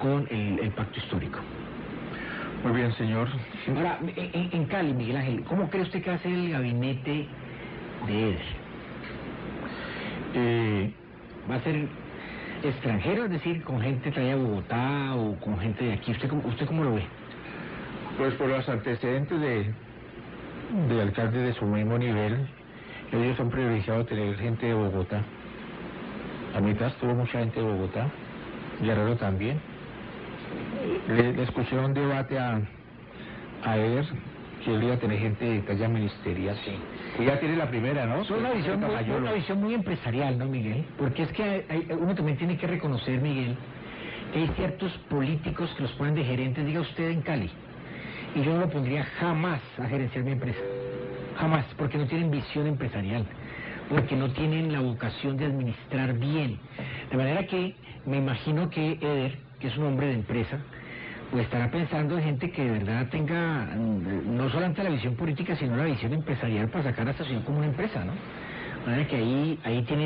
con el pacto histórico. Muy bien, señor. Ahora, en Cali, Miguel Ángel, ¿cómo cree usted que va a ser el gabinete de Eder? ¿Va a ser extranjero, es decir, con gente traída de Bogotá o con gente de aquí? ¿Usted cómo lo ve? Pues por los antecedentes de alcaldes de su mismo nivel, ellos han privilegiado tener gente de Bogotá. A mitad tuvo mucha gente de Bogotá, Guerrero también. Le escuché un debate a Eder que él iba a tener gente de talla ministerial. Sí. Y ya tiene la primera, ¿no? Es una visión muy empresarial, ¿no, Miguel? Porque es que uno también tiene que reconocer, Miguel, que hay ciertos políticos que los ponen de gerentes, diga usted, en Cali. Y yo no lo pondría jamás a gerenciar mi empresa. Jamás, porque no tienen visión empresarial, porque no tienen la vocación de administrar bien. De manera que me imagino que Eder, que es un hombre de empresa, pues estará pensando en gente que de verdad tenga no solamente la visión política, sino la visión empresarial para sacar a esta ciudad como una empresa, ¿no? De manera que ahí tiene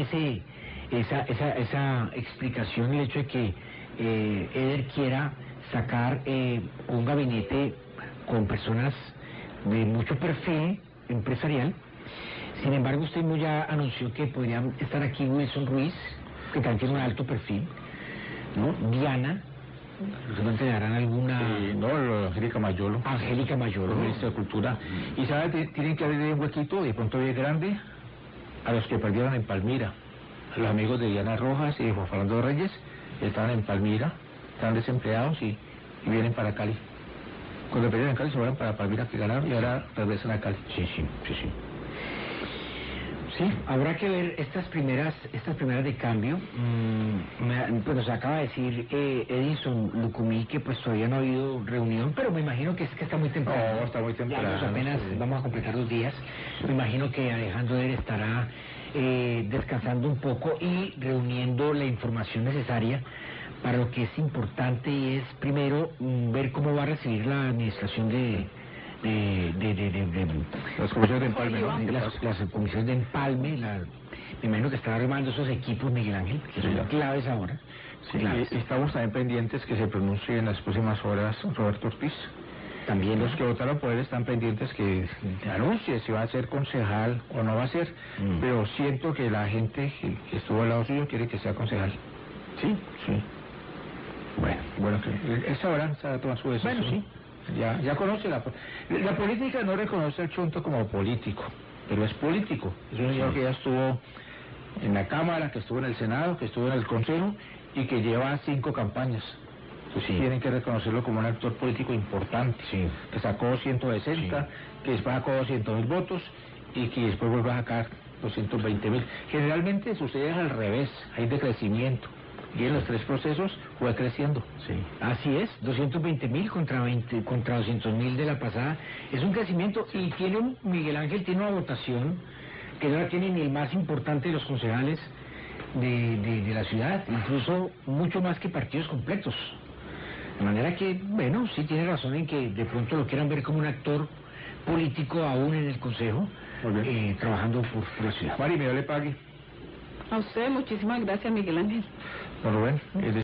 esa explicación, el hecho de que Eder quiera sacar un gabinete con personas de mucho perfil empresarial. Sin embargo, usted mismo ya anunció que podría estar aquí Wilson Ruiz, que también tiene un alto perfil, ¿no? Diana, ¿ustedes te darán alguna? Angélica Mayolo. Angélica Mayolo. Ministra de Cultura. Y sabe, tienen que abrir un huequito, de pronto bien grande, a los que perdieron en Palmira. A los amigos de Diana Rojas y de Juan Fernando Reyes, estaban en Palmira, están desempleados y vienen para Cali. Cuando perdieron en Cali se fueron para Palmira, que ganaron, y ahora regresan a Cali. Sí. Sí, habrá que ver estas primeras de cambio. Pues nos acaba de decir Edison Lucumí que pues todavía no ha habido reunión, pero me imagino que está muy temprano. No, está muy temprano. Ya apenas vamos a completar 2 días. Me imagino que Alejandro Eder estará descansando un poco y reuniendo la información necesaria para lo que es importante, y es primero ver cómo va a recibir la administración de las comisiones de empalme, ¿no? Las comisiones de empalme. Me imagino que estará armando esos equipos, Miguel Ángel, que son claves ahora. Sí, claves. Estamos también pendientes que se pronuncie en las próximas horas Roberto Ortiz. También los que votaron por él están pendientes que anuncie si va a ser concejal o no va a ser, pero siento que la gente que estuvo al lado suyo quiere que sea concejal. Sí. Bueno, que esa hora se va a tomar su decisión. Bueno, sí. Ya conoce la política, no reconoce al Chonto como político, pero es político. Es un señor que ya estuvo en la Cámara, que estuvo en el Senado, que estuvo en el Consejo y que lleva 5 campañas. Entonces tienen que reconocerlo como un actor político importante, que sacó 160, que después sacó 200.000 votos y que después vuelve a sacar 220.000. Generalmente sucede al revés, hay decrecimiento. Y en los 3 procesos fue creciendo. Sí, así es, 220.000 contra 200.000 de la pasada. Es un crecimiento, y Miguel Ángel tiene una votación que no la tiene ni el más importante de los concejales de la ciudad, incluso mucho más que partidos completos. De manera que, bueno, sí tiene razón en que de pronto lo quieran ver como un actor político aún en el consejo, trabajando por la ciudad. Mari, me le pague. A usted, muchísimas gracias, Miguel Ángel. Don Rubén,